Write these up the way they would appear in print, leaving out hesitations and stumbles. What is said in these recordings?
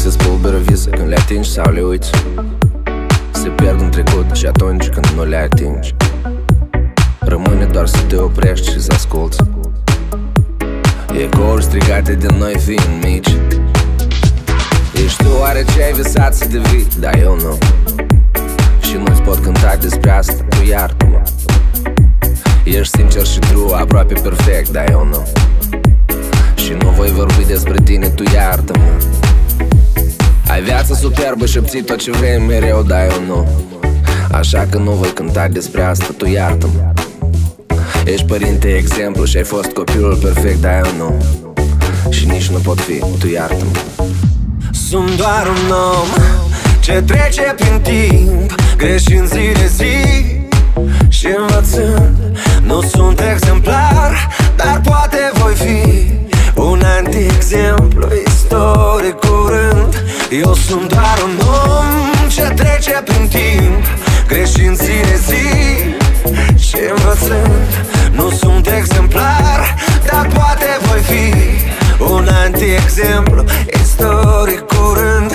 Se spulberă vise când le atingi sau le uiți. Se pierd în trecut și atunci când nu le atingi, rămâne doar să te oprești și să asculți ecouri strigate de noi fiind mici. Ești tu oare ce ai visat să devii? Dar eu nu. Și nu-ți pot cânta despre asta, tu iartă-mă. Ești sincer și true, aproape perfect, dar eu nu. Și nu voi vorbi despre tine, tu iartă-mă. Ai viața superbă și obții tot ce vrei mereu, dar eu nu. Așa că nu voi cânta despre asta, tu iartă-mă. Ești părinte exemplu și ai fost copilul perfect, dar eu nu. Și nici nu pot fi, tu iartă-mă. Sunt doar un om ce trece prin timp, greșind zi de zi și învățând. Nu sunt exemplar, dar poate voi fi un anti-exemplu istoric curând. Eu sunt doar un om ce trece prin timp, greșind zi de zi și învățând. Nu sunt exemplar, dar poate voi fi un anti-exemplu istoric curând.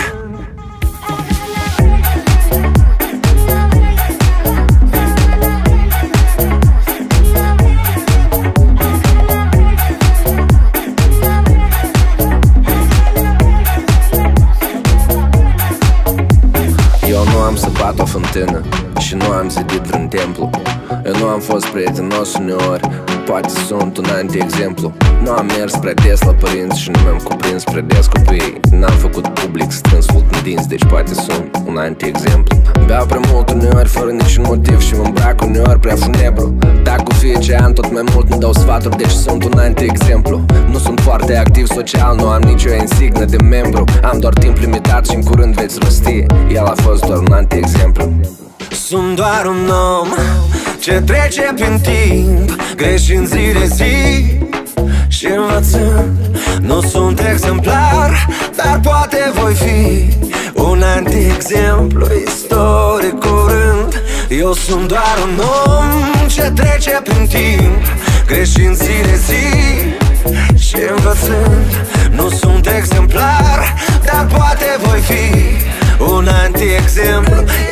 Eu nu am săpat o fântână și nu am zidit vreun templu. Eu nu am fost prietenos uneori, poate sunt un anti-exemplu. Nu am mers prea des la părinți și nu mi-am cuprins prea des copiii. N-am făcut public strâns fult în dinți, deci poate sunt un anti-exemplu. Beau prea mult uneori fără niciun motiv și mă îmbrac uneori prea funebru. Dar cu fiecare an tot mai mult îmi dau sfaturi, deci sunt un anti-exemplu. Nu sunt foarte activ social, nu am nicio insignă de membru. Am doar timp limitat și în curând veți rosti. El a fost doar un anti-exemplu. Sunt doar un om ce trece prin timp, greșind zi de zi și învățând. Nu sunt exemplar, dar poate voi fi un anti-exemplu istoric curând. Eu sunt doar un om ce trece prin timp, greșind zi de zi și învățând. Nu sunt exemplar, dar poate voi fi un anti-exemplu